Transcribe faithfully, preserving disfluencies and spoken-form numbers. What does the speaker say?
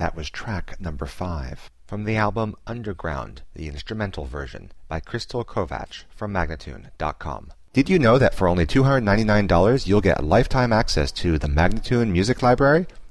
That was track number five from the album Underground, the instrumental version, by Crystal Kovacs from Magnatune dot com. Did you know that for only two hundred ninety-nine dollars you'll get lifetime access to the Magnatune Music Library?